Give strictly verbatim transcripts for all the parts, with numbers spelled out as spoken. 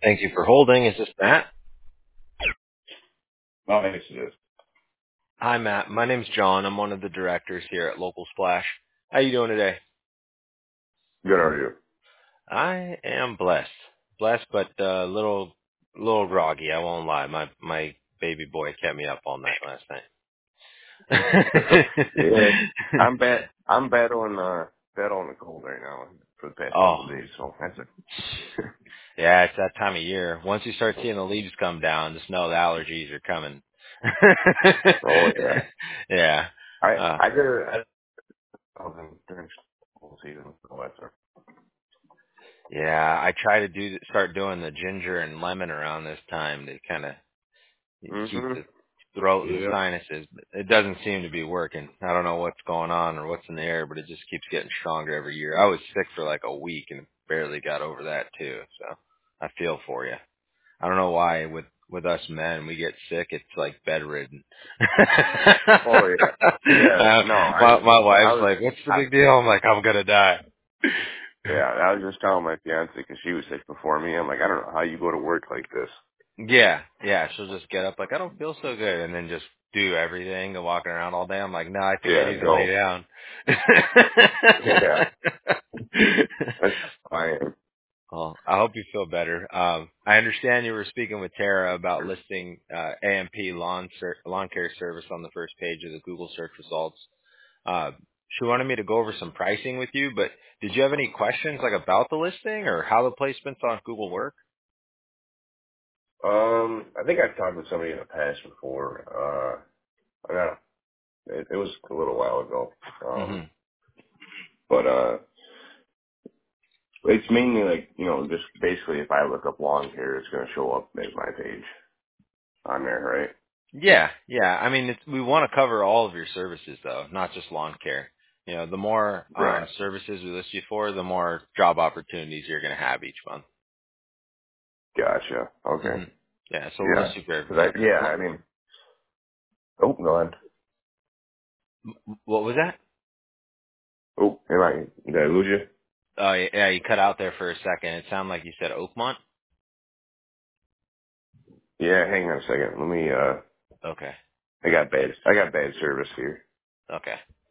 Thank you for holding. Is this Matt? Oh, yes, it is. Hi, Matt. My name's John. I'm one of the directors here at Local Splash. How you doing today? Good, how are you? I am blessed. Blessed, but a uh, little, little groggy. I won't lie. My my baby boy kept me up all night last Yeah, night. I'm bad. I'm battling uh battling the cold right now for the past Oh, couple of days, so that's it. yeah. It's that time of year. Once you start seeing the leaves come down, just know the allergies are coming. Oh yeah, Yeah. I Uh, I did it I was in during school season, so that's it. Yeah, I try to do start doing the ginger and lemon around this time to kind of keep Mhm. the throat and the Yep. sinuses. But it doesn't seem to be working. I don't know what's going on or what's in the air, but it just keeps getting stronger every year. I was sick for like a week and barely got over that too. So I feel for you. I don't know why with with us men we get sick. It's like bedridden. Oh yeah. Yeah. uh, No, I my my I wife's was like, "What's the I big deal?" I'm like, "I'm gonna die." yeah I was just telling my fiance because she was sick before me. I'm like, I don't know how you go to work like this. Yeah, yeah. She'll just get up like I don't feel so good, and then just do everything and walking around all day. I'm like, no, I think I Yeah. need to lay No. down. Yeah. That's fine. Well, I hope you feel better. Um, I understand you were speaking with Tara about listing uh, A M P lawn ser- lawn care service on the first page of the Google search results. Uh, she wanted me to go over some pricing with you, but did you have any questions like about the listing or how the placements on Google work? Um, I think I've talked with somebody in the past before. Uh, I got It, it was a little while ago. Hmm. Um, but uh, it's mainly like, you know, just basically if I look up lawn care, it's going to show up as my page on there, right? Yeah, yeah. I mean, it's, we want to cover all of your services, though, not just lawn care. You know, the more Right. uh, services we list you for, the more job opportunities you're going to have each month. Gotcha. Hmm. Okay. Yeah, so we'll Yeah. list you for 'Cause I, everything. yeah, What, I mean, oh, go ahead. what was that? Oh, am I, did I lose you? Oh, yeah, yeah, you cut out there for a second. It sounded like you said Oakmont. Yeah, hang on a second. Let me, uh, Okay, I got bad, I got bad service here. okay.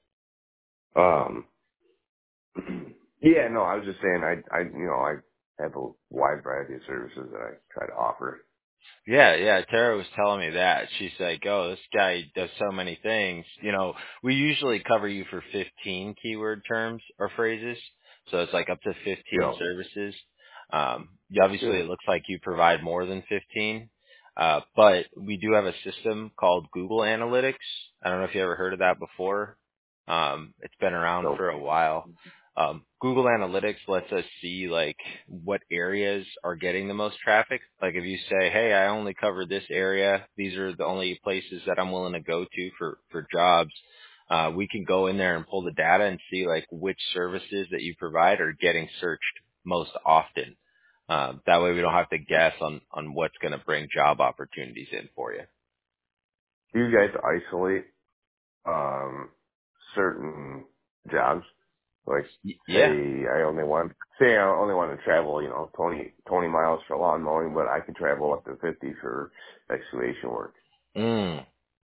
Um, yeah, no, I was just saying I, I, you know, I have a wide variety of services that I try to offer. Yeah, yeah. Tara was telling me that. She's like, "Oh, this guy does so many things." You know, we usually cover you for fifteen keyword terms or phrases, so it's like up to fifteen Yeah. services. Um, you- obviously, Yeah. it looks like you provide more than fifteen, uh, but we do have a system called Google Analytics. I don't know if you ever heard of that before. Um, it's been around So, for a while. Um, Google Analytics lets us see like what areas are getting the most traffic. Like if you say, "Hey, I only cover this area. These are the only places that I'm willing to go to for for jobs." Uh, we can go in there and pull the data and see like which services that you provide are getting searched most often. Um, that way, we don't have to guess on on what's going to bring job opportunities in for you. do you guys isolate um, certain jobs? Like, Y- yeah. say I only want, say I only want to travel, you know, twenty twenty miles for lawn mowing, but I can travel up to fifty for excavation work. Mm.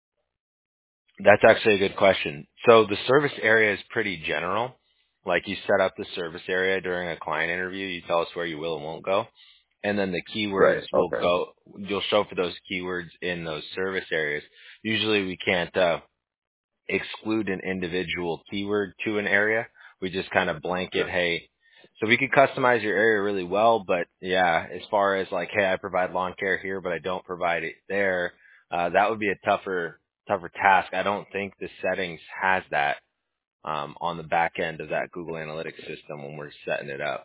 That's actually a good question. So the service area is pretty general. Like you set up the service area during a client interview, you tell us where you will and won't go. And then the keywords Right. will Okay. go, you'll show for those keywords in those service areas. Usually we can't uh, exclude an individual keyword to an area. We just kind of blanket, Sure. hey, so we could customize your area really well, but yeah, as far as like, hey, I provide lawn care here, but I don't provide it there, uh, that would be a tougher, tougher task. I don't think the settings has that, um, on the back end of that Google Analytics system when we're setting it up.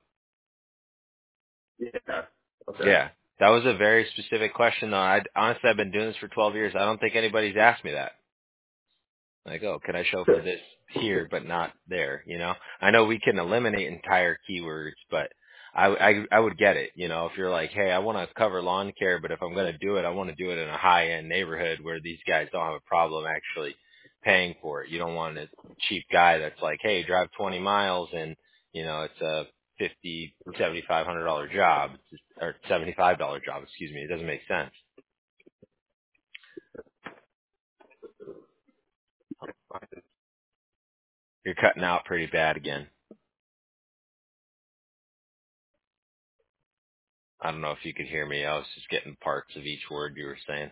Yeah. Okay. Yeah. That was a very specific question though. I honestly, I've been doing this for twelve years. I don't think anybody's asked me that. Like, oh, can I show for this here but not there? You know, I know we can eliminate entire keywords, but I, I, I would get it. You know, if you're like, hey, I want to cover lawn care, but if I'm going to do it, I want to do it in a high end neighborhood where these guys don't have a problem actually paying for it. You don't want a cheap guy that's like, hey, drive twenty miles and, you know, it's a fifty, seventy five hundred dollar job or seventy five dollar job. Excuse me. It doesn't make sense. You're cutting out pretty bad again. I don't know if you could hear me. I was just getting parts of each word you were saying.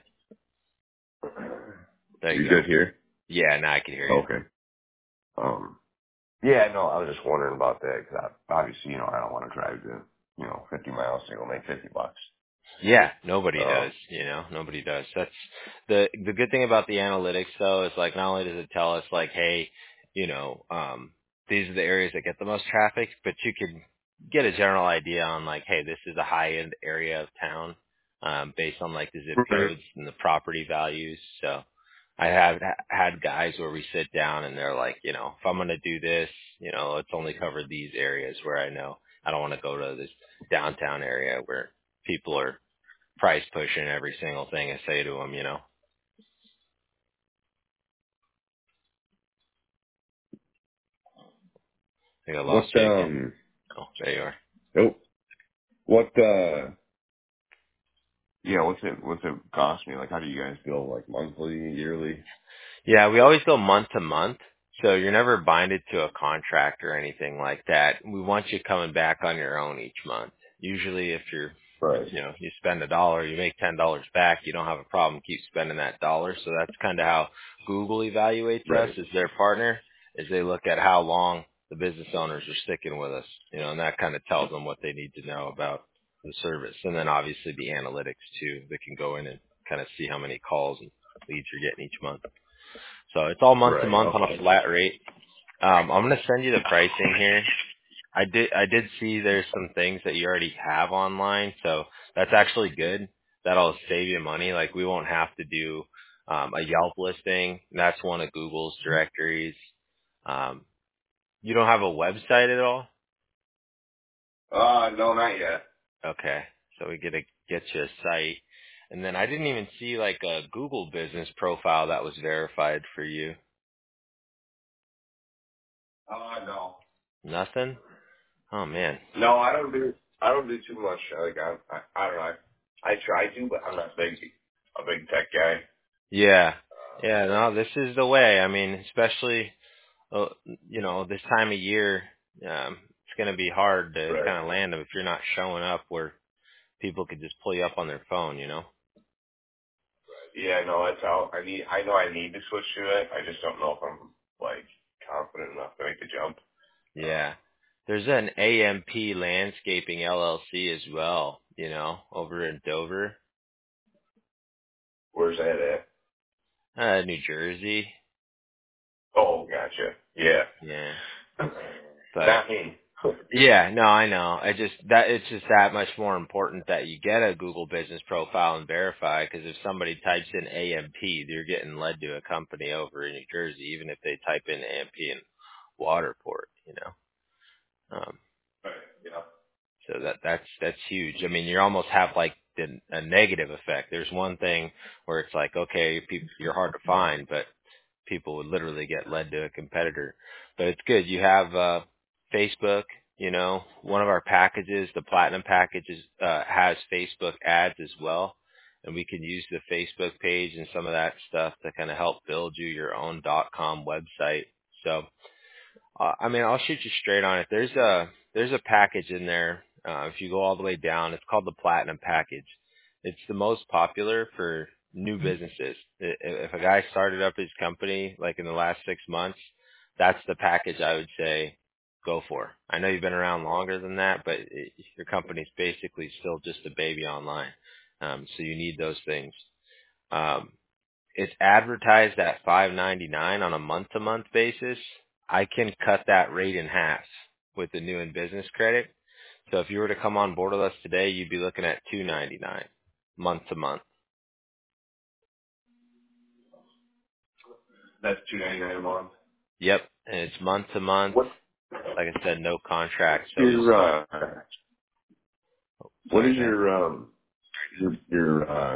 There you You go. good here? Yeah, now I can hear you. Okay. Um. Yeah, no, I was just wondering about that because obviously, you know, I don't want to drive to, you know, fifty miles to go make fifty bucks. Yeah, nobody Um. does, you know, nobody does. That's the the good thing about the analytics though is like not only does it tell us like, hey, you know, um these are the areas that get the most traffic, but you can get a general idea on like, hey, this is a high end area of town, um, based on like the zip Mhm. codes and the property values. So I have ha- had guys where we sit down and they're like, you know, if I'm gonna do this, you know, let's only cover these areas where I know I don't want to go to this downtown area where people are price pushing every single thing I say to them, you know. I think I lost What you again. um? Oh, there you are. Nope. What uh? Yeah. What's it? What's it cost me? Like, how do you guys bill? Like monthly, yearly? Yeah, we always go month to month. So you're never binded to a contract or anything like that. We want you coming back on your own each month. Usually if you're, Right. you know, you spend a dollar, you make ten dollars back, you don't have a problem keep spending that dollar. So that's kind of how Google evaluates us Right. as their partner, is they look at how long the business owners are sticking with us, you know, and that kind of tells them what they need to know about the service. And then obviously the analytics too, they can go in and kind of see how many calls and leads you're getting each month. So it's all month to Right. month on a Okay. flat rate. Um, I'm gonna send you the pricing here. I did I did see there's some things that you already have online, so that's actually good. That'll save you money. Like we won't have to do um, a Yelp listing. That's one of Google's directories. Um, you don't have a website at all? Uh, no, not yet. Okay, so we get to get you a site. And then I didn't even see like a Google business profile that was verified for you. Uh, no. Nothing? Oh man. No, I don't do. I don't do too much. Like I, I, I don't know. I, I try to, but I'm not big, a big tech guy. Yeah. Uh, Yeah, no, this is the way. I mean, especially, uh, you know, this time of year, um, it's going to be hard to right. kind of land them if you're not showing up where people could just pull you up on their phone, you know? Yeah, no, it's out. I need. I know I need to switch to it. I just don't know if I'm like confident enough to make the jump. Um, Yeah. There's an A M P Landscaping L L C as well, you know, over in Dover, where's that at? uh, New Jersey. Oh, gotcha. Yeah. Yeah. But Not me. yeah, no, I know. I just that it's just that much more important that you get a Google business profile and verify, because if somebody types in A M P, they're getting led to a company over in New Jersey, even if they type in A M P in Waterport, you know. Um, Right. Yeah. so that that's that's huge. I mean, you almost have like the, a negative effect. There's one thing where it's like, okay, people, you're hard to find, but people would literally get led to a competitor. But it's good. You have uh, Facebook. You know, one of our packages, the platinum packages, uh, has Facebook ads as well, and we can use the Facebook page and some of that stuff to kind of help build you your own .com website. So uh, I mean, I'll shoot you straight on it. There's a there's a package in there. Uh, if you go all the way down, it's called the Platinum Package. It's the most popular for new businesses. I- If a guy started up his company like in the last six months, that's the package I would say go for. I know you've been around longer than that, but it, your company's basically still just a baby online. Um, so you need those things. Um, it's advertised at five ninety-nine on a month-to-month basis. I can cut that rate in half with the new in business credit. So if you were to come on board with us today, you'd be looking at two ninety-nine month to month. That's two ninety nine a month. Yep, and it's month to month. What? Like I said, no What's contract. So we your? Uh, what sorry, is go ahead. your um? Your, your uh?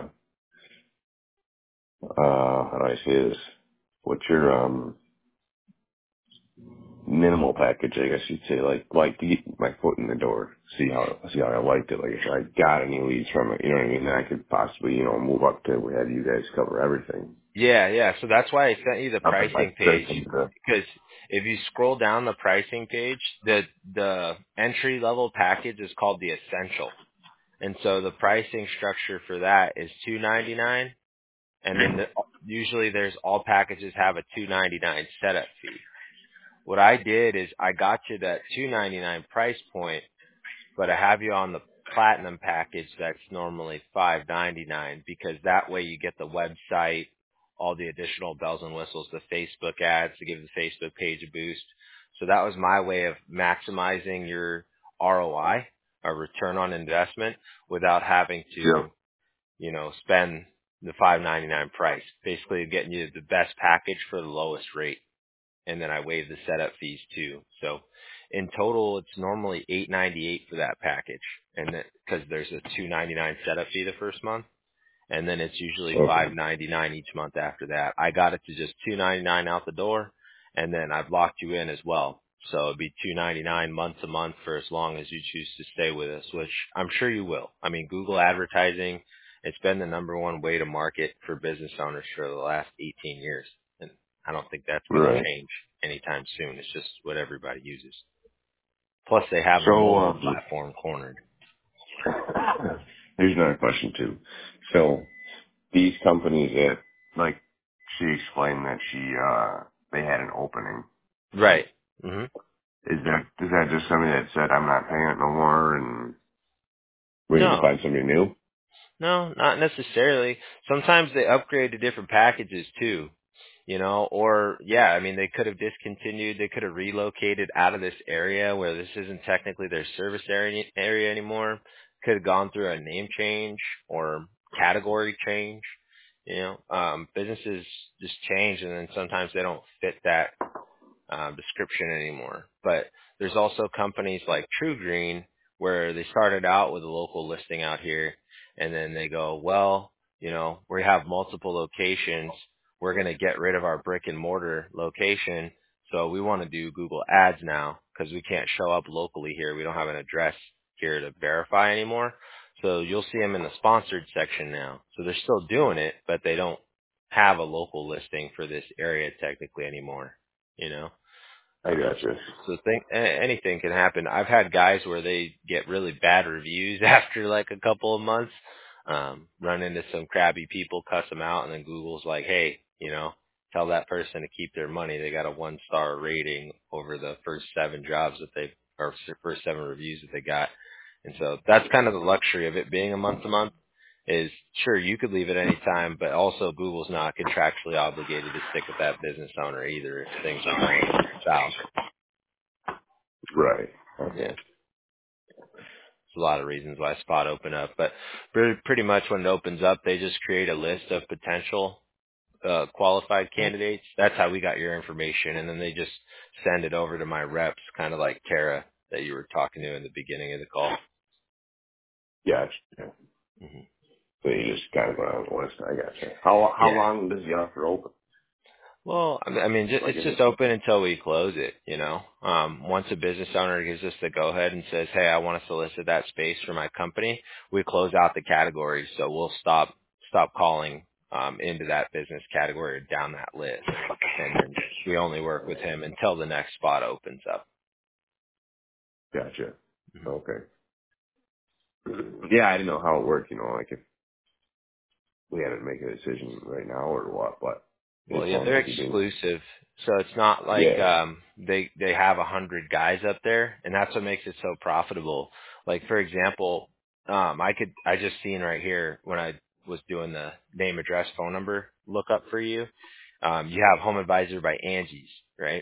Uh, how do I say this? What's your um? minimal package, I guess you'd say, like like to get my foot in the door, see how see how I liked it. Like if I got any leads from it, you know what I mean, then I could possibly, you know, move up to have you guys cover everything. Yeah, yeah. So that's why I sent you the Not that pricing I said page, something to, because if you scroll down the pricing page, the the entry level package is called the essential, and so the pricing structure for that is two ninety nine, and then the, usually there's all packages have a two ninety nine setup fee. What I did is I got you that two ninety nine price point, but I have you on the platinum package that's normally five ninety-nine, because that way you get the website, all the additional bells and whistles, the Facebook ads to give the Facebook page a boost. So that was my way of maximizing your R O I, or return on investment, without having yeah, to, you know, spend the five ninety-nine price, basically getting you the best package for the lowest rate. And then I waive the setup fees too. So in total, it's normally eight ninety-eight for that package, and because there's a two ninety-nine setup fee the first month, and then it's usually okay, five ninety-nine each month after that. I got it to just two ninety-nine out the door, and then I've locked you in as well. So it'd be two ninety-nine month to month for as long as you choose to stay with us, which I'm sure you will. I mean, Google advertising, it's been the number one way to market for business owners for the last eighteen years. And I don't think that's going to right. change anytime soon. It's just what everybody uses. Plus they have the So mobile um, platform cornered. here's another question too. So these companies that, like, she explained that she uh they had an opening. Right. hmm Is that is that just somebody that said I'm not paying it no more and we need to No. find somebody new? No, not necessarily. Sometimes they upgrade to different packages too, you know, or yeah, I mean, they could have discontinued, they could have relocated out of this area where this isn't technically their service area area anymore. Could have gone through a name change or category change. You know, um, businesses just change, and then sometimes they don't fit that um, description anymore. But there's also companies like True Green where they started out with a local listing out here, and then they go, well, you know, we have multiple locations. We're going to get rid of our brick and mortar location, so we want to do Google Ads now because we can't show up locally here. We don't have an address here to verify anymore. So you'll see them in the sponsored section now. So they're still doing it, but they don't have a local listing for this area technically anymore, you know? I Um, gotcha. so think a- anything can happen. I've had guys where they get really bad reviews after like a couple of months, um, run into some crabby people, cuss them out, and then Google's like, hey, you know, tell that person to keep their money. They got a one star rating over the first seven jobs that they, or s- first seven reviews that they got. And so that's kind of the luxury of it being a month to month. Is sure you could leave at any time, but also Google's not contractually obligated to stick with that business owner either if things are going south. Right. Yeah, Okay. there's a lot of reasons why Spot open up, but pretty, pretty much when it opens up, they just create a list of potential uh, qualified candidates. That's how we got your information, and then they just send it over to my reps, kind of like Tara that you were talking to in the beginning of the call. Gotcha. hmm So you just kind of go on the list. I gotcha. How how Yeah. long does the offer open? Well, I mean, I mean, ju- Like it's is just it? open until we close it, you know. Um, once a business owner gives us the go-ahead and says, hey, I want to solicit that space for my company, we close out the category. So we'll stop stop calling um, into that business category or down that list. And then we only work with him until the next spot opens up. Gotcha. Mhm. Okay. Yeah, I didn't know how it worked. You know, like if we had to make a decision right now or what, but Well, as yeah, long they're as you do. exclusive, so it's not like Yeah. um, they they have a hundred guys up there, and that's what makes it so profitable. Like for example, um, I could I just seen right here when I was doing the name, address, phone number lookup for you. Um, you have Home Advisor by Angie's, right?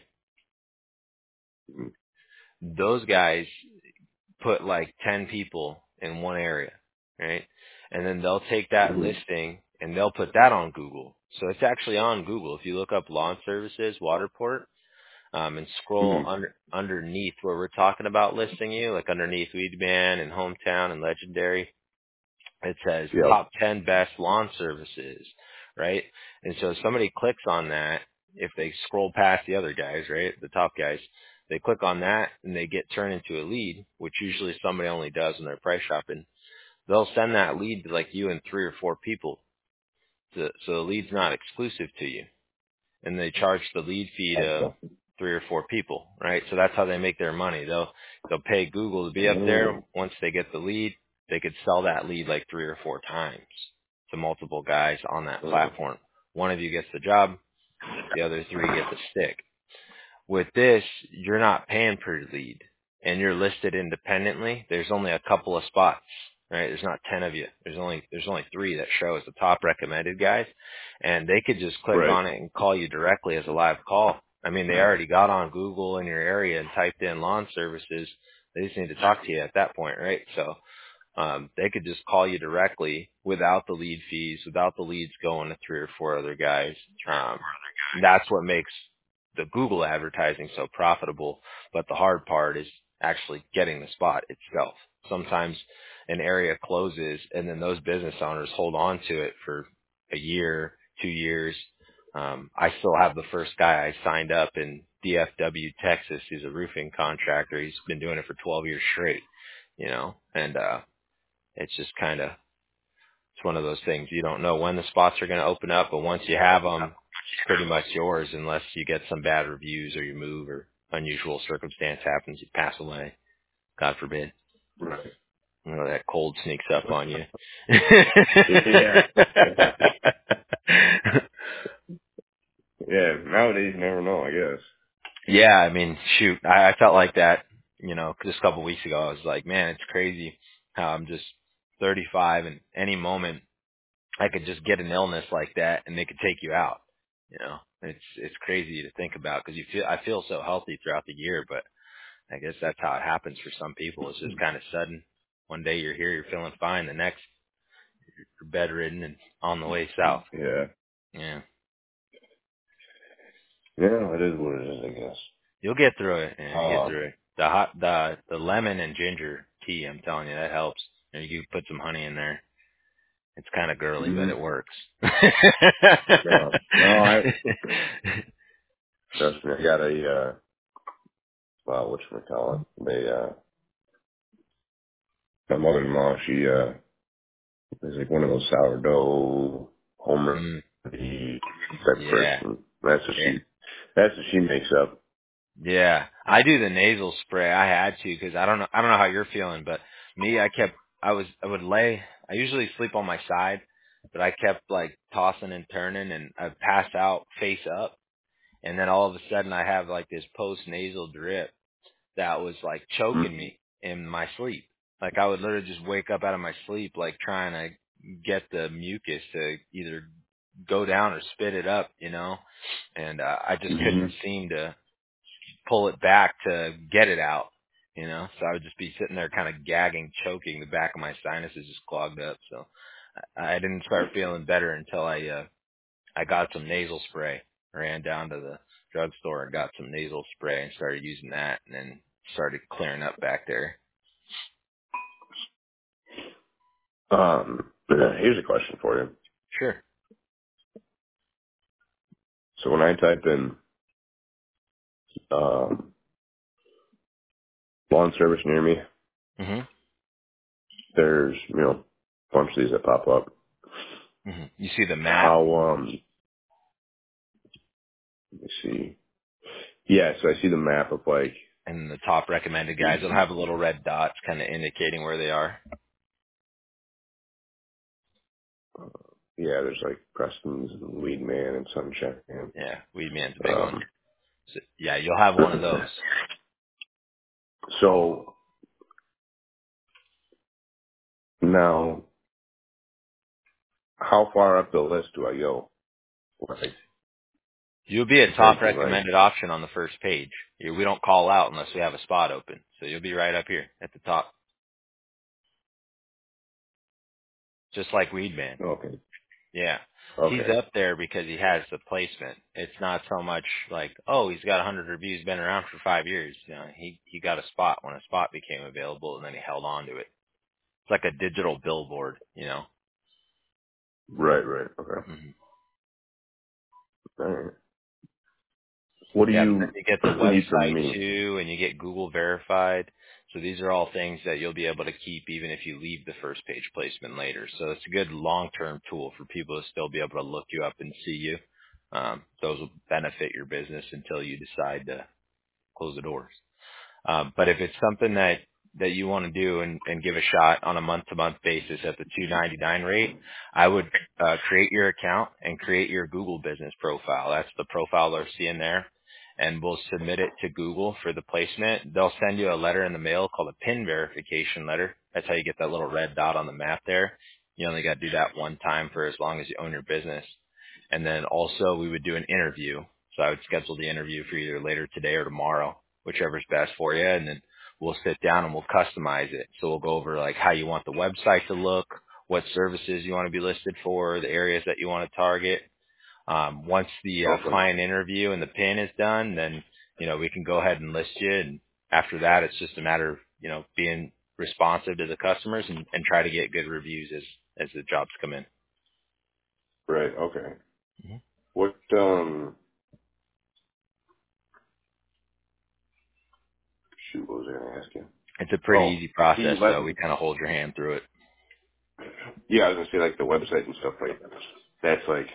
Mhm. Those guys put like ten people in one area, right? And then they'll take that Mhm. listing and they'll put that on Google. So it's actually on Google. If you look up lawn services, Waterport, um, and scroll Mhm. under, underneath where we're talking about listing you, like underneath Weedman and Hometown and Legendary, it says Yep. top ten best lawn services, right? And so somebody clicks on that, if they scroll past the other guys, right, the top guys, They click on that and they get turned into a lead, which usually somebody only does when they're price shopping. They'll send that lead to like you and three or four people. So, so the lead's not exclusive to you. And they charge the lead fee to Okay. three or four people, right? So that's how they make their money. They'll they'll pay Google to be up there. Mm. Once they get the lead, they could sell that lead like three or four times to multiple guys on that Mm. platform. One of you gets the job, the other three get the stick. With this, you're not paying per lead, and you're listed independently. There's only a couple of spots, right? There's not ten of you. There's only there's only three that show as the top recommended guys, and they could just click Right. on it and call you directly as a live call. I mean, they already got on Google in your area and typed in lawn services. They just need to talk to you at that point, right? So um, they could just call you directly without the lead fees, without the leads going to three or four other guys. Um, that's what makes the Google advertising so profitable. But the hard part is actually getting the spot itself. Sometimes an area closes and then those business owners hold on to it for a year, two years. Um, I still have the first guy I signed up in D F W, Texas. He's a roofing contractor. He's been doing it for twelve years straight, you know, and, uh, it's just kind of, it's one of those things. You don't know when the spots are going to open up, but once you have them, it's pretty much yours unless you get some bad reviews or you move or unusual circumstance happens, you pass away. God forbid. Right. You know, that cold sneaks up on you. Yeah. Yeah. Nowadays, you never know, I guess. Yeah, I mean, shoot, I, I felt like that, you know, just a couple of weeks ago. I was like, man, it's crazy how I'm just thirty-five and any moment I could just get an illness like that and they could take you out. You know, it's it's crazy to think about because you feel I feel so healthy throughout the year, but I guess that's how it happens for some people. It's just kind of sudden. One day you're here, you're feeling fine. The next you're bedridden and on the way south. Yeah. Yeah, Yeah, it is what it is, I guess. you'll get through it. Yeah, you get Um, through it. The hot the the lemon and ginger tea, I'm telling you, that helps. And you can put some honey in there. It's kind of girly, but mm, it works. no, no, I, trust me, I got a, uh, well, whatchamacallit, they, uh, my mother-in-law, she, uh, is like one of those sourdough home mm, remedy type yeah. person. That's what Yeah. she, that's what she makes up. Yeah, I do the nasal spray. I had to because I don't know. I don't know how you're feeling, but me, I kept. I was. I would lay. I usually sleep on my side, but I kept like tossing and turning, and I'd pass out face up, and then all of a sudden I have like this post nasal drip that was like choking Mm-hmm. me in my sleep. Like I would literally just wake up out of my sleep, like trying to get the mucus to either go down or spit it up, you know, and uh, I just couldn't Mm-hmm. seem to pull it back to get it out, you know. So I would just be sitting there kind of gagging, choking. The back of my sinuses just clogged up. So I I didn't start feeling better until I uh, I got some nasal spray. Ran down to the drugstore and got some nasal spray and started using that, and then started clearing up back there. Um, here's a question for you. Sure. So when I type in, um, lawn service near me, Mhm. there's, you know, a bunch of these that pop up. Mhm. You see the map How, um, let me see. Yeah, so I see the map of like, and the top recommended guys. It'll have a little red dots, kind of indicating where they are. yeah, there's like Preston's and Weed Man and Sunshine. Yeah, Weed Man's a big one. Um, So, yeah, you'll have one of those. so now, how far up the list do I go? Like, You'll be a I'm top thinking like, recommended option on the first page. You- We don't call out unless we have a spot open. So you'll be right up here at the top, just like Weedman. okay, Yeah. He's okay, up there because he has the placement. It's not so much like, oh, he's got one hundred reviews, been around for five years. You know, he, he got a spot when a spot became available, and then he held on to it. It's like a digital billboard, you know. right, right, okay. hmm All right. What do Yeah, but then you you get the need from website me? too, and you get Google verified. So these are all things that you'll be able to keep even if you leave the first page placement later. So it's a good long-term tool for people to still be able to look you up and see you. Um, those will benefit your business until you decide to close the doors. Um, but if it's something that that you want to do and, and give a shot on a month-to-month basis at the two ninety-nine rate, I would uh, create your account and create your Google business profile. That's the profile they're seeing there, and we'll submit it to Google for the placement. They'll send you a letter in the mail called a PIN verification letter. That's how you get that little red dot on the map there. You only got to do that one time for as long as you own your business. And then also we would do an interview. So I would schedule the interview for either later today or tomorrow, whichever's best for you. And then we'll sit down and we'll customize it. So we'll go over like how you want the website to look, what services you want to be listed for, the areas that you want to target. Um, once the uh, Okay. client interview and the pin is done, then, you know, we can go ahead and list you. And after that, it's just a matter of, you know, being responsive to the customers and, and try to get good reviews as, as the jobs come in. Right. Okay. Mhm. What um shoot, what was I gonna ask you? It's a pretty Oh, easy can you process, let though. We kind of hold your hand through it. yeah, I was gonna say like the website and stuff like that. That's like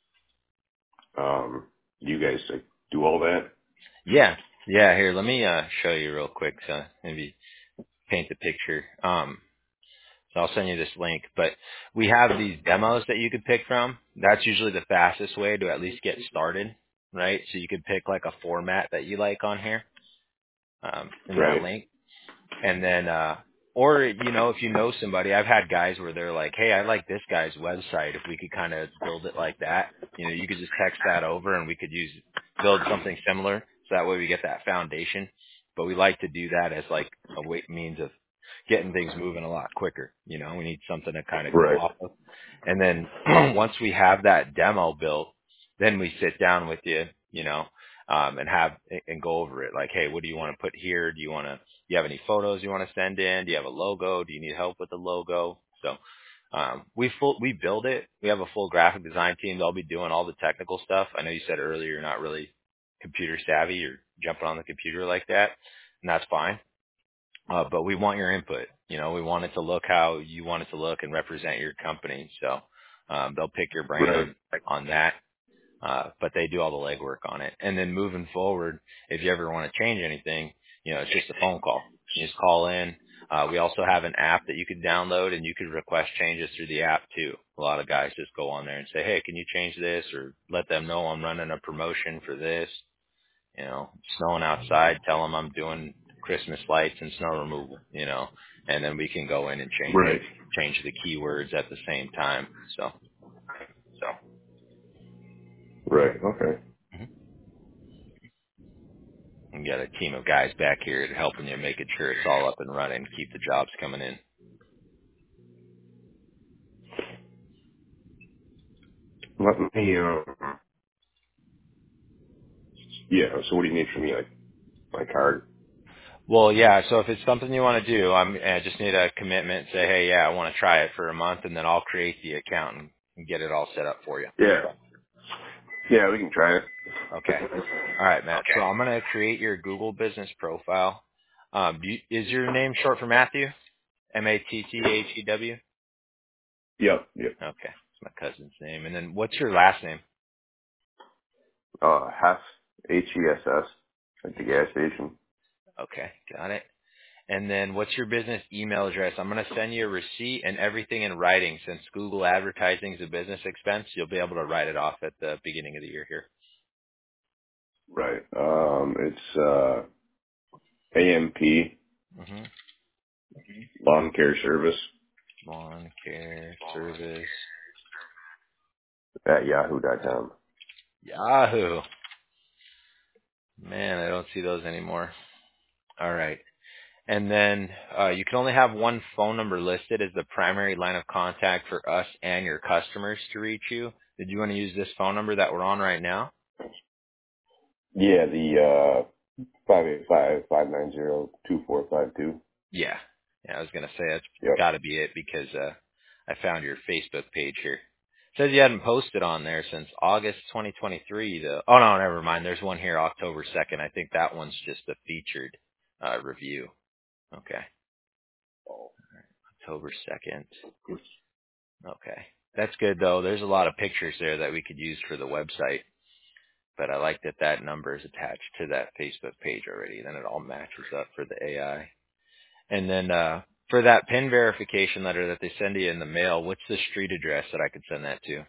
um you guys like do all that? Yeah. Yeah. Here, let me uh, show you real quick. So maybe paint the picture. Um, so I'll send you this link. But we have these demos that you could pick from. That's usually the fastest way to at least get started, right? So you could pick like a format that you like on here um, in that Right. link. And then, uh, or, you know, if you know somebody, I've had guys where they're like, hey, I like this guy's website. If we could kind of build it like that, you know, you could just text that over and we could use, build something similar. So that way we get that foundation. But we like to do that as like a way, means of getting things moving a lot quicker. You know, we need something to kind of go Right. off of. And then once we have that demo built, then we sit down with you, you know, um, and have, and go over it. Like, hey, what do you want to put here? Do you want to, do you have any photos you want to send in? Do you have a logo? Do you need help with the logo? So um, we full we build it. We have a full graphic design team. They'll be doing all the technical stuff. I know you said earlier you're not really computer savvy or jumping on the computer like that, and that's fine. Uh, but we want your input. You know, we want it to look how you want it to look and represent your company. So um, they'll pick your brain Right. on on that. Uh, but they do all the legwork on it. And then moving forward, if you ever want to change anything, you know, it's just a phone call. You just call in. Uh, we also have an app that you could download and you could request changes through the app too. A lot of guys just go on there and say, hey, can you change this, or let them know I'm running a promotion for this. You know, snowing outside, tell them I'm doing Christmas lights and snow removal, you know, and then we can go in and change Right. change the keywords at the same time. So, so. Right. Okay. Mhm. And got a team of guys back here helping you, making sure it's all up and running, keep the jobs coming in. Let me uh yeah, so what do you need from me? Like my card? Well, yeah. So if it's something you want to do, I'm, I just need a commitment. Say, hey, yeah, I want to try it for a month, and then I'll create the account and, and get it all set up for you. Yeah. Yeah, we can try it. Okay. All right, Matt. So I'm gonna create your Google business profile. Um, do you, is your name short for Matthew? M A T T H E W. Yep, yep. Okay, it's my cousin's name. And then what's your last name? Uh Hess H E S S at the gas station. Okay, got it. And then what's your business email address? I'm going to send you a receipt and everything in writing. Since Google advertising is a business expense, you'll be able to write it off at the beginning of the year here. Right. Um it's uh A M P Mm-hmm. Lawn Care Service Lawn care service. at yahoo dot com. Yahoo. Man, I don't see those anymore. All right. And then uh, you can only have one phone number listed as the primary line of contact for us and your customers to reach you. Did you want to use this phone number that we're on right now? Yeah, the uh five eight five, five nine zero, two four five two. Yeah. Yeah, I was going to say that's Yep. got to be it because uh, I found your Facebook page here. says you hadn't posted on there since August twenty twenty-three. Though. Oh no, never mind. There's one here, October second. I think that one's just a featured uh, review. Okay, October second. Okay, that's good though. There's a lot of pictures there that we could use for the website. But I like that that number is attached to that Facebook page already. Then it all matches up for the A I. And then uh, for that PIN verification letter that they send you in the mail, what's the street address that I could send that to?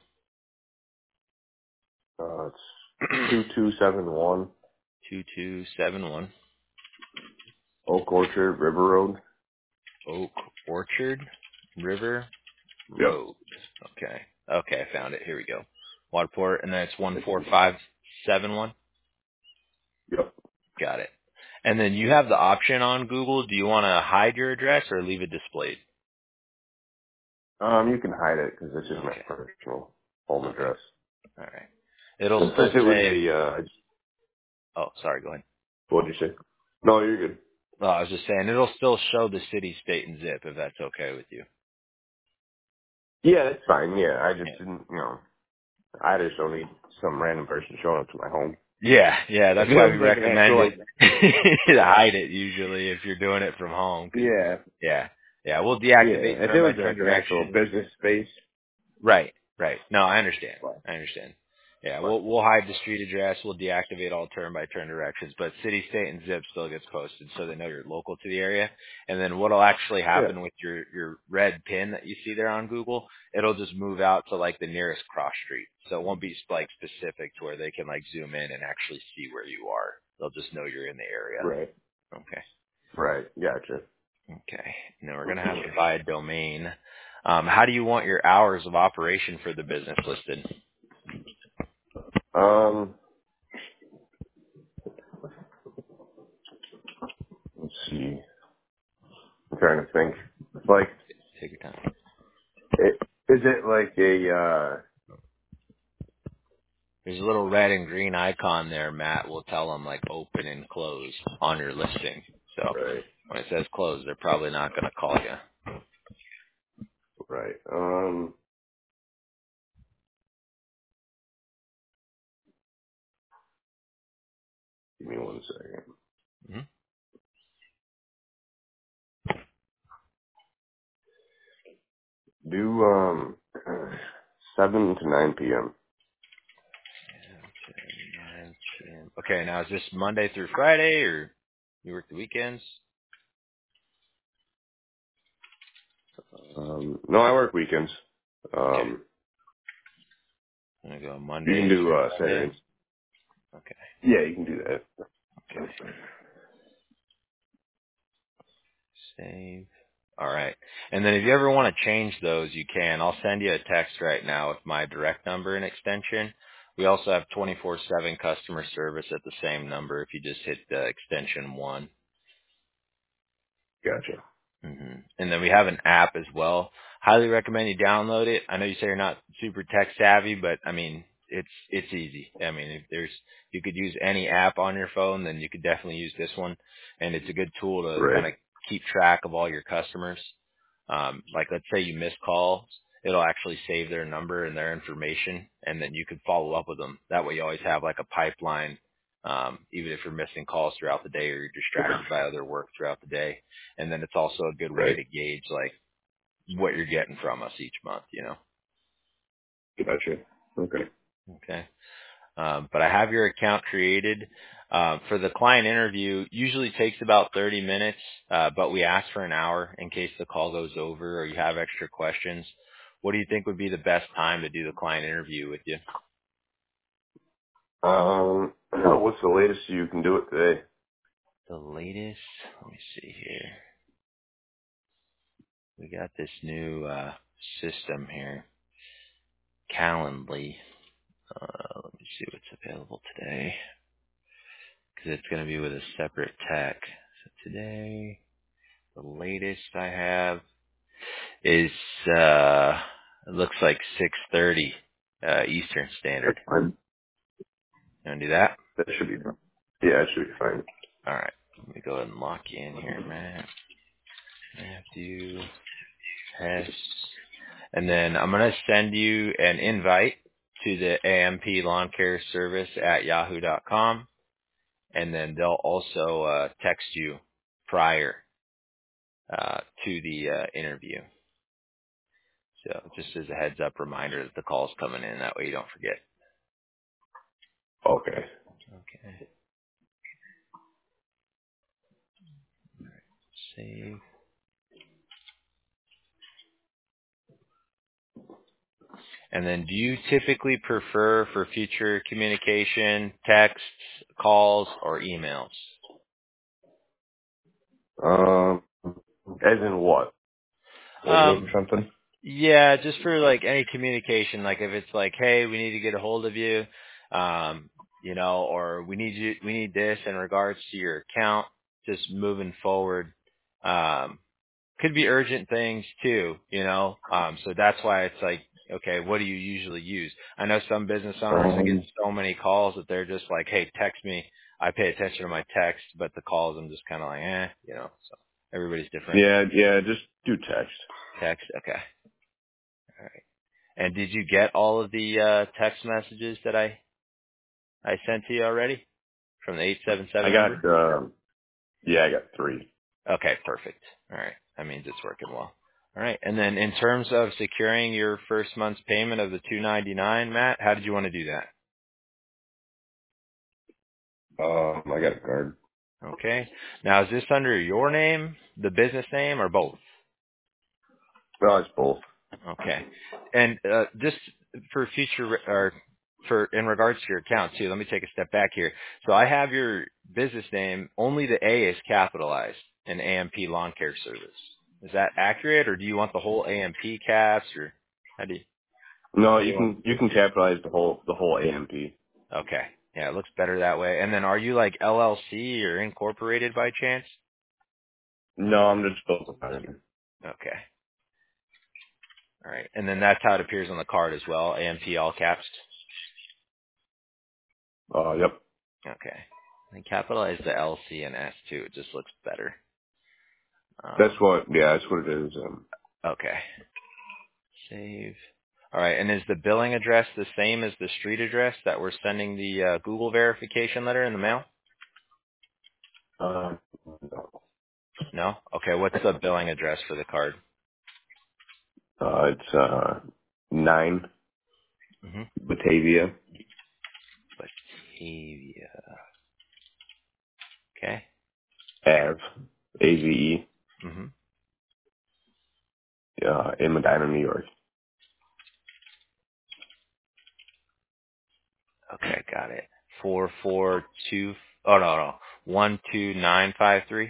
Uh, it's two two seven one two two seven one Oak Orchard River Road. Oak Orchard River Yep. Road. Okay. Okay, I found it. Here we go. Waterport, and then it's one four five seven one. Yep. Got it. And then you have the option on Google. Do you want to hide your address or leave it displayed? Um, you can hide it because it's just my Okay. personal home Okay. address. All right. It'll Since still it was say. a, uh, Oh, sorry. Go ahead. what did you say? No, you're good. Oh, I was just saying it'll still show the city, state, and zip if that's okay with you. Yeah, that's fine. Yeah, I just Yeah. didn't, you know, I just don't need some random person showing up to my home. Yeah, yeah. If That's it why we was like an recommend actual, it. like, To hide it usually if you're doing it from home. Cause yeah, yeah, yeah. We'll yeah, deactivate if it turn by was turn like an actual directions. business space. Right, right. No, I understand. But, I understand. Yeah, but we'll we'll hide the street address. We'll deactivate all turn by turn directions, but city, state, and zip still gets posted, so they know you're local to the area. And then what'll actually yeah, happen with your your red pin that you see there on Google? It'll just move out to like the nearest cross street, so it won't be like specific to where they can like zoom in and actually see where you are. They'll just know you're in the area. right, Okay. right, gotcha. Okay. And then we're gonna have to buy a domain. Um, how do you want your hours of operation for the business listed? Um, let's see. I'm trying to think. Like, Take your time. it, is it like a, uh, There's a little red and green icon there, Matt. Will tell them like open and close on your listing. So right, when it says close, they're probably not going to call you. right, um, give me one second. Mm-hmm. Do, um, seven to nine p.m. nine p.m. Okay, now is this Monday through Friday, or you work the weekends? Um, no, I work weekends. Okay, Um, I'm gonna go you can Monday do, through uh, Friday. Saturdays. Okay, Yeah, you can do that. okay. Save. All right. And then if you ever want to change those, you can. I'll send you a text right now with my direct number and extension. We also have twenty-four seven customer service at the same number if you just hit uh, extension one. Gotcha. hmm And then we have an app as well. Highly recommend you download it. I know you say you're not super tech savvy, but I mean, it's it's easy. I mean, if there's you could use any app on your phone, then you could definitely use this one, and it's a good tool to Right, kind of keep track of all your customers. Um, like let's say you miss calls, it'll actually save their number and their information, and then you can follow up with them. That way, you always have like a pipeline. Um, even if you're missing calls throughout the day or you're distracted by other work throughout the day, and then it's also a good way right. to gauge like what you're getting from us each month, you know. Gotcha. Okay. Okay. Um, but I have your account created. Uh, for the client interview, usually takes about thirty minutes, uh, but we ask for an hour in case the call goes over or you have extra questions. What do you think would be the best time to do the client interview with you? Um, what's the latest you can do it today? The latest, let me see here. We got this new uh, system here, Calendly. Uh, let me see what's available today. Because it's going to be with a separate tech. So today, the latest I have is, uh, it looks like six thirty uh, Eastern That's Standard. fine. You want to do that? That should be fine. Yeah, that should be fine. All right. Let me go ahead and lock you in here, Matt. Matthew Hess. And then I'm going to send you an invite to the A M P Lawn Care Service at yahoo dot com. And then they'll also uh, text you prior uh, to the uh, interview. So just as a heads up reminder that the call's coming in. That way you don't forget. Okay. Okay. Save. And then do you typically prefer for future communication, texts, calls, or emails? Um, as in what? Quoting Um, or something? yeah, just for like any communication, like if it's like, hey, we need to get a hold of you, um, you know, or we need you, we need this in regards to your account, just moving forward. Um, could be urgent things too, you know. Um, so that's why it's like, okay, what do you usually use? I know some business owners that get Um, so many calls that they're just like, hey, text me. I pay attention to my text, but the calls I'm just kind of like, eh, you know. So everybody's different. yeah, yeah, just do text. Text, okay, all right. And did you get all of the uh, text messages that I I sent to you already from the eight seven I seven number? got, um, yeah, I got three. Okay, perfect. All right. That means it's working well. All right. And then in terms of securing your first month's payment of the two ninety-nine, Matt, how did you want to do that? Um, I got a card. Okay. Now, is this under your name, the business name, or both? Well, it's both. Okay. And uh, just for future re- or for in regards to your account too, let me take a step back here. So I have your business name, only the A is capitalized in A M P Lawn Care Service. Is that accurate, or do you want the whole A M P caps, or how do you No, how do you you want? can, you can capitalize the whole, the whole A M P. Okay. Yeah, it looks better that way. And then are you like L L C or incorporated by chance? No, I'm just sole proprietor. Okay. All right. And then that's how it appears on the card as well, A M P all caps. Uh, yep. Okay. And capitalize the L, C, and S too. It just looks better. That's Um, what, yeah, that's what it is. Um, okay. Save. All right. And is the billing address the same as the street address that we're sending the uh, Google verification letter in the mail? uh, No? Okay. What's the billing address for the card? uh, it's, uh, nine Mm-hmm. Batavia Batavia. Okay. Ave, A V E, Mm-hmm. uh, in Medina, New York. Okay, got it. Four four two. Oh no, no. One two nine five three.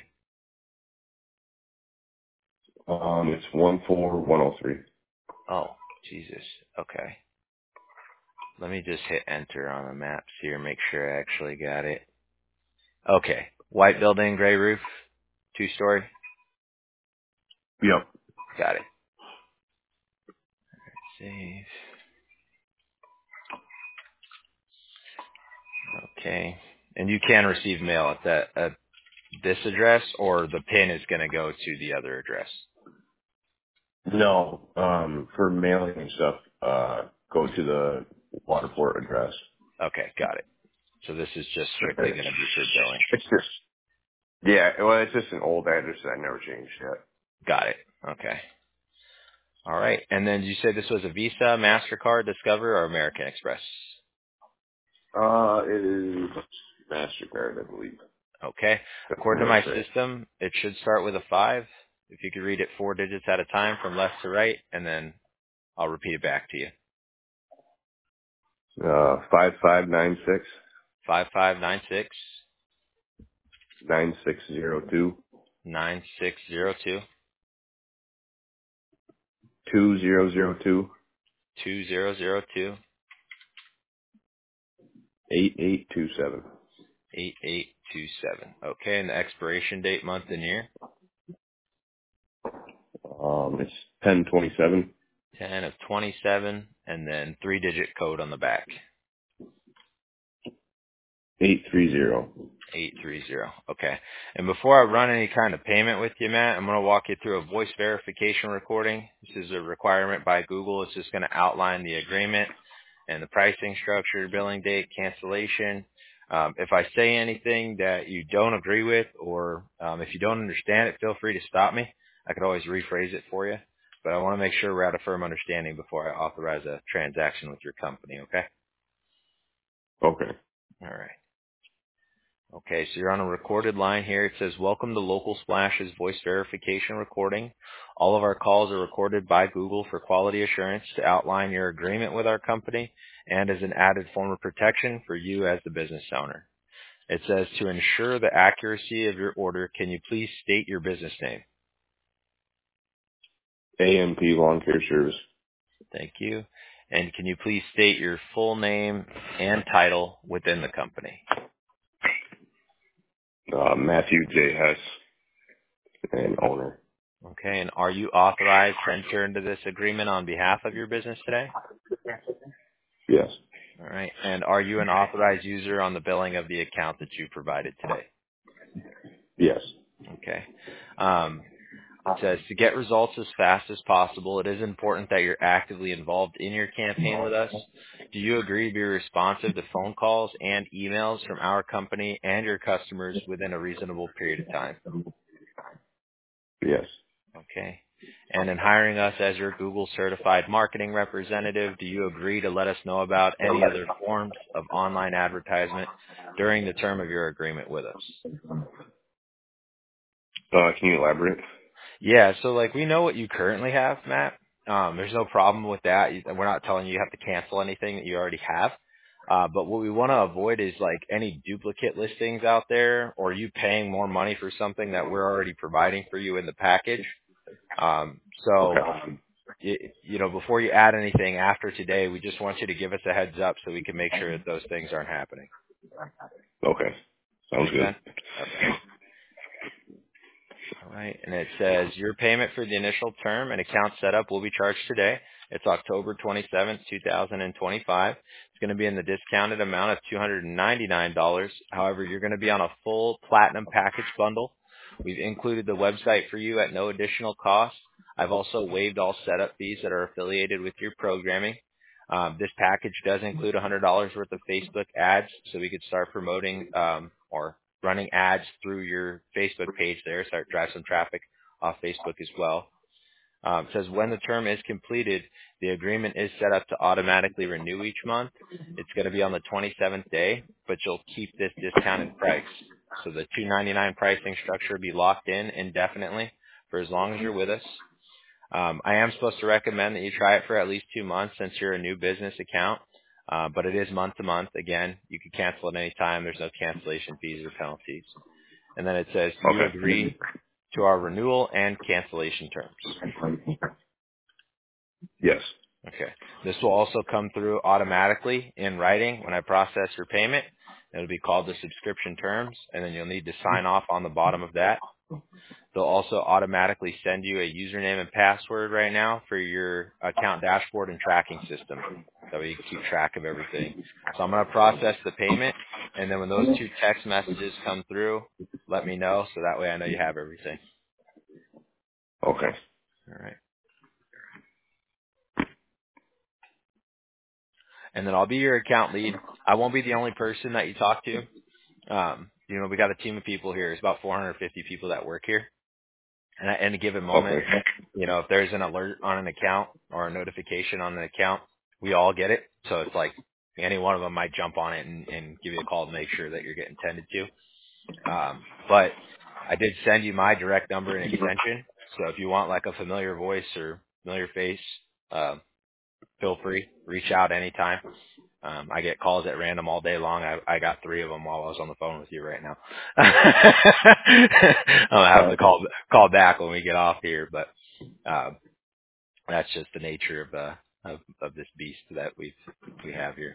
Um, it's one four one oh three. Oh, Jesus. Okay. Let me just hit enter on the maps here, make sure I actually got it. Okay. White building, gray roof, two story. Yep. Got it. Save. Okay. And you can receive mail at that at this address, or the pin is going to go to the other address. No, um, for mailing and stuff, uh, go to the Waterport address. Okay, got it. So this is just strictly It's, going to be for billing. it's just, yeah, well, it's just an old address that I never changed yet. Got it. Okay. All right. And then you said this was a Visa, MasterCard, Discover, or American Express? Uh, it is MasterCard, I believe. Okay. That's According to what my I say. system, it should start with a five. If you could read it four digits at a time from left to right, and then I'll repeat it back to you. Uh, five five nine six Five five nine six nine six zero two nine six zero two two zero zero two two zero zero two eight eight two seven. eight eight two seven. Okay. And the expiration date, month, and year? Um, it's ten twenty seven ten of twenty-seven, and then three digit code on the back. eight three zero. eight three zero. Okay. And before I run any kind of payment with you, Matt, I'm going to walk you through a voice verification recording. This is a requirement by Google. It's just going to outline the agreement and the pricing structure, billing date, cancellation. Um, if I say anything that you don't agree with, or um, if you don't understand it, feel free to stop me. I could always rephrase it for you. But I want to make sure we're at a firm understanding before I authorize a transaction with your company, okay? Okay. All right. Okay, so you're on a recorded line here. It says, welcome to Local Splash's voice verification recording. All of our calls are recorded by Google for quality assurance to outline your agreement with our company and as an added form of protection for you as the business owner. It says, to ensure the accuracy of your order, can you please state your business name? A M P Lawn Care Service. Thank you. And can you please state your full name and title within the company? Uh, Matthew J. Hess, and owner. Okay, and are you authorized to enter into this agreement on behalf of your business today? Yes. All right. And are you an authorized user on the billing of the account that you provided today? Yes. Okay. Um, it says to get results as fast as possible, it is important that you're actively involved in your campaign with us. Do you agree to be responsive to phone calls and emails from our company and your customers within a reasonable period of time? Yes. Okay. And in hiring us as your Google certified marketing representative, do you agree to let us know about any other forms of online advertisement during the term of your agreement with us? Uh, can you elaborate? Yeah, so like we know what you currently have, Matt. Um, there's no problem with that. You- We're not telling you you have to cancel anything that you already have. Uh, but what we want to avoid is like any duplicate listings out there or you paying more money for something that we're already providing for you in the package. Um, so Okay. you, you know, before you add anything after today, we just want you to give us a heads up so we can make sure that those things aren't happening. Okay. That Sounds make good. sense? Okay. All right. And it says your payment for the initial term and account setup will be charged today. It's October twenty-seventh, two thousand twenty-five. It's going to be in the discounted amount of two hundred ninety-nine dollars. However, you're going to be on a full platinum package bundle. We've included the website for you at no additional cost. I've also waived all setup fees that are affiliated with your programming. Um, this package does include one hundred dollars worth of Facebook ads, so we could start promoting um, or running ads through your Facebook page there, start drive some traffic off Facebook as well. Um, it says when the term is completed, the agreement is set up to automatically renew each month. It's going to be on the twenty-seventh day, but you'll keep this discounted price. So the two ninety-nine pricing structure will be locked in indefinitely for as long as you're with us. Um, I am supposed to recommend that you try it for at least two months since you're a new business account, uh, but it is month to month. Again, you can cancel at any time. There's no cancellation fees or penalties. And then it says, do you Okay. agree to our renewal and cancellation terms? Yes. Okay. This will also come through automatically in writing when I process your payment. It'll be called the subscription terms, and then you'll need to sign off on the bottom of that. They'll also automatically send you a username and password right now for your account dashboard and tracking system. That way you can keep track of everything. So I'm going to process the payment, and then when those two text messages come through, let me know so that way I know you have everything. Okay. All right. And then I'll be your account lead. I won't be the only person that you talk to. Um, you know, we got a team of people here. It's about four hundred fifty people that work here. And at any given moment, Okay. you know, if there's an alert on an account or a notification on an account, we all get it. So it's like any one of them might jump on it and, and give you a call to make sure that you're getting tended to. Um, but I did send you my direct number and extension. So if you want like a familiar voice or familiar face, um, feel free, reach out anytime. Um, I get calls at random all day long. I, I got three of them while I was on the phone with you right now. I'll have to call call back when we get off here, but um, that's just the nature of uh of, of this beast that we we have here.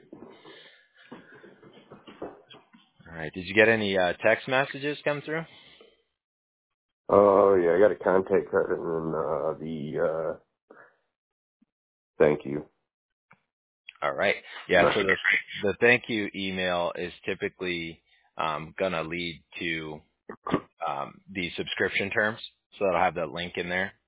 All right. Did you get any uh, text messages come through? Oh, yeah, I got a contact card and then, uh, the, uh, thank you. All right. Yeah. So Message. the the thank you email is typically um, gonna lead to um, the subscription terms. So that'll have that link in there.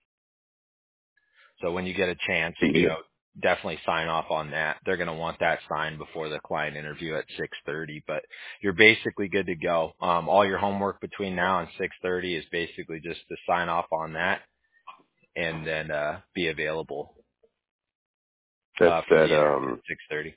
So when you get a chance, you Yeah. know, definitely sign off on that. They're going to want that signed before the client interview at six thirty, but you're basically good to go. Um, all your homework between now and six thirty is basically just to sign off on that and then uh, be available That's uh, for the that. interview Um, at six thirty.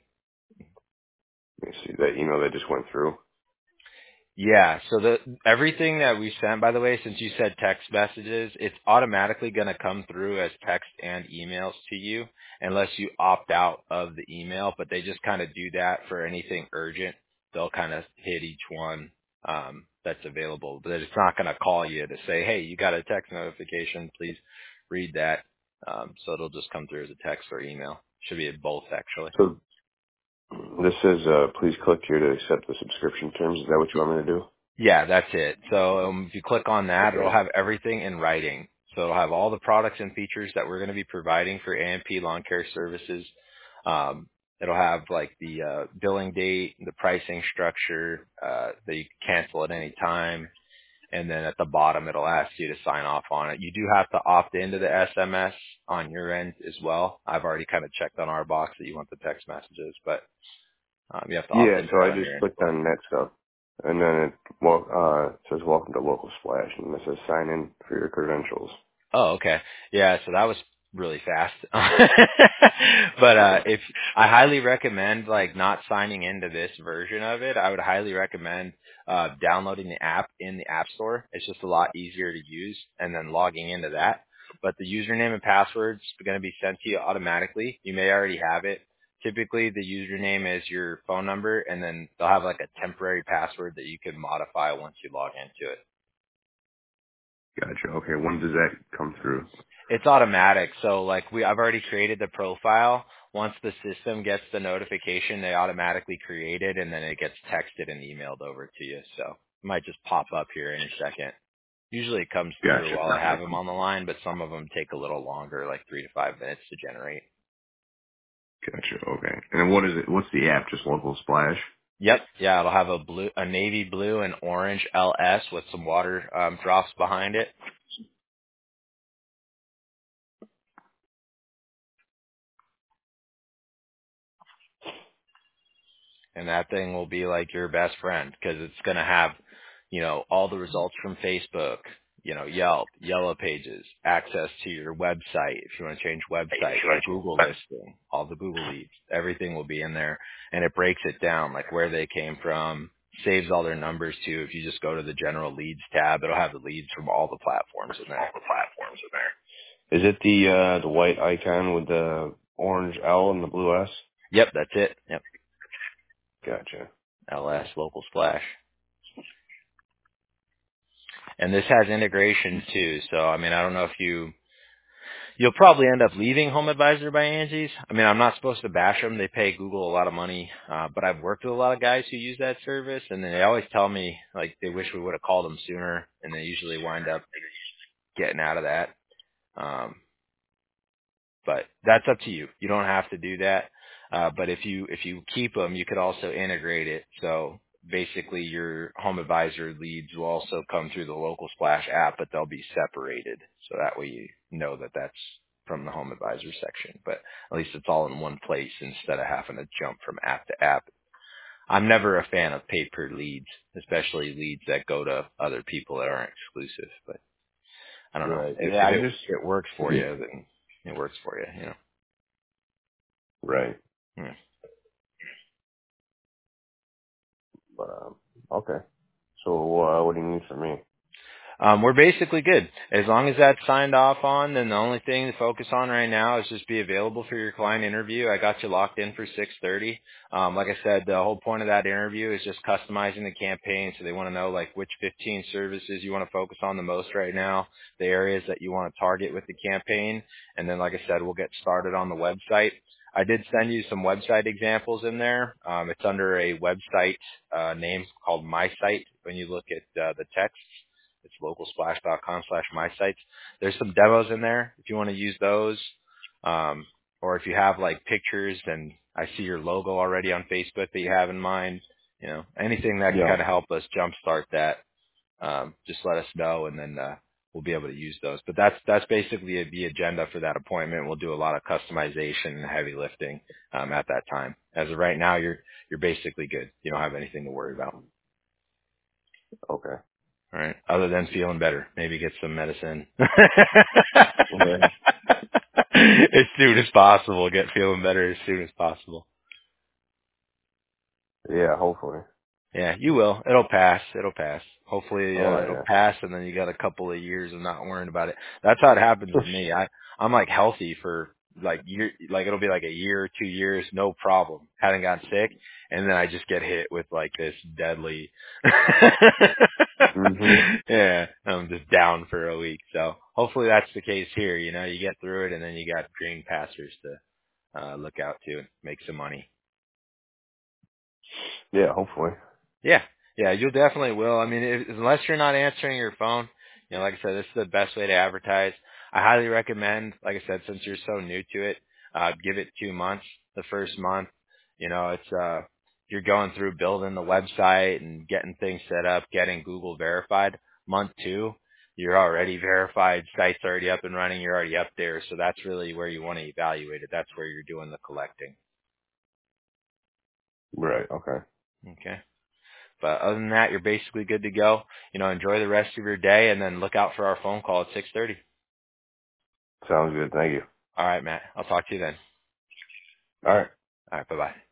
let me see that email that just went through. Yeah. So the everything that we sent, by the way, since you said text messages, it's automatically going to come through as text and emails to you unless you opt out of the email. But they just kind of do that for anything urgent. They'll kind of hit each one um, that's available, but it's not going to call you to say, "Hey, you got a text notification. Please read that." Um, so it'll just come through as a text or email. Should be both actually. So this says, uh, please click here to accept the subscription terms. Is that what you want me to do? Yeah, that's it. So um, if you click on that, it'll Okay. have everything in writing. So it'll have all the products and features that we're going to be providing for A M P Lawn Care Services. Um, it'll have like the uh, billing date, the pricing structure, uh, that you can cancel at any time. And then at the bottom, it'll ask you to sign off on it. You do have to opt into the S M S on your end as well. I've already kind of checked on our box that you want the text messages, but um, you have to opt Yeah, into so that I on just your end as clicked well. on that stuff. And then it well, uh, it says welcome to Local Splash, and it says sign in for your credentials. Oh, okay. Yeah, so that was really fast. But uh if I highly recommend like not signing into this version of it, I would highly recommend uh downloading the app in the App Store. It's just a lot easier to use and then logging into that. But the username and password's going to be sent to you automatically. You may already have it. Typically the username is your phone number and then they'll have like a temporary password that you can modify once you log into it. Gotcha. Okay, when does that come through? It's automatic. So like we, I've already created the profile. Once the system gets the notification, they automatically create it and then it gets texted and emailed over to you. So it might just pop up here any second. Usually it comes through Gotcha. while I have them on the line, but some of them take a little longer, like three to five minutes to generate. Gotcha. Okay. And then what is it? What's the app? Just Local Splash? Yep. Yeah, it'll have a blue, a navy blue and orange L S with some water um, drops behind it. And that thing will be like your best friend because it's going to have, you know, all the results from Facebook, you know, Yelp, Yellow Pages, access to your website if you want to change website, a Google listing, all the Google leads, everything will be in there, and it breaks it down like where they came from, saves all their numbers too. If you just go to the general leads tab, it'll have the leads from all the platforms in there. All the platforms in there. Is it the uh the white icon with the orange L and the blue S? Yep, that's it. Yep, Gotcha. L S Local Splash. And this has integrations too. So, I mean, I don't know if you You'll probably end up leaving Home Advisor by Angie's. I mean, I'm not supposed to bash them. They pay Google a lot of money, uh, but I've worked with a lot of guys who use that service, and they always tell me like they wish we would have called them sooner, and they usually wind up getting out of that. Um, but that's up to you. You don't have to do that. Uh, but if you if you keep them, you could also integrate it. So basically, your Home Advisor leads will also come through the Local Splash app, but they'll be separated. So that way you know that that's from the Home Advisor section. But at least it's all in one place instead of having to jump from app to app. I'm never a fan of pay per leads, especially leads that go to other people that aren't exclusive. But I don't know Right. if, Yeah, if I it, just it works for you, then it works for you. You know. right. Yeah. But um okay. So uh what do you need from me? Um, we're basically good. As long as that's signed off on, then the only thing to focus on right now is just be available for your client interview. I got you locked in for six thirty. Um, like I said, the whole point of that interview is just customizing the campaign. So they want to know like which fifteen services you want to focus on the most right now, the areas that you want to target with the campaign. And then, like I said, we'll get started on the website. I did send you some website examples in there. Um, it's under a website uh, name called My Site. When you look at uh, the text, it's localsplash.com slash my sites. There's some demos in there if you want to use those. Um, or if you have like pictures and I see your logo already on Facebook that you have in mind, You know, anything that can Yeah. kind of help us jumpstart that, um, just let us know, and then uh, we'll be able to use those. But that's that's basically the agenda for that appointment. We'll do a lot of customization and heavy lifting um, at that time. As of right now, you're you're basically good. You don't have anything to worry about. Okay. All right. Other than feeling better, maybe get some medicine Okay. as soon as possible. Get feeling better as soon as possible. Yeah, hopefully. Yeah, you will. It'll pass. It'll pass. Hopefully, Oh uh, it'll yeah. pass, and then you got a couple of years of not worrying about it. That's how it happens with me. I I'm like healthy for like year, like it'll be like a year or two years, no problem. Hadn't gotten sick, and then I just get hit with like this deadly. Mhm. Yeah, I'm just down for a week. So hopefully that's the case here. You know, you get through it, and then you got green pastures to uh, look out to and make some money. Yeah, hopefully. Yeah, yeah, you definitely will. I mean, if, unless you're not answering your phone, you know, like I said, this is the best way to advertise. I highly recommend, like I said, since you're so new to it, uh, give it two months. The first month, you know, it's uh, you're going through building the website and getting things set up, getting Google verified. Month two, you're already verified, site's already up and running, you're already up there. So that's really where you want to evaluate it. That's where you're doing the collecting. Right. Okay. Okay. But other than that, you're basically good to go. You know, enjoy the rest of your day, and then look out for our phone call at six thirty. Sounds good. Thank you. All right, Matt. I'll talk to you then. All right. All right. Bye-bye.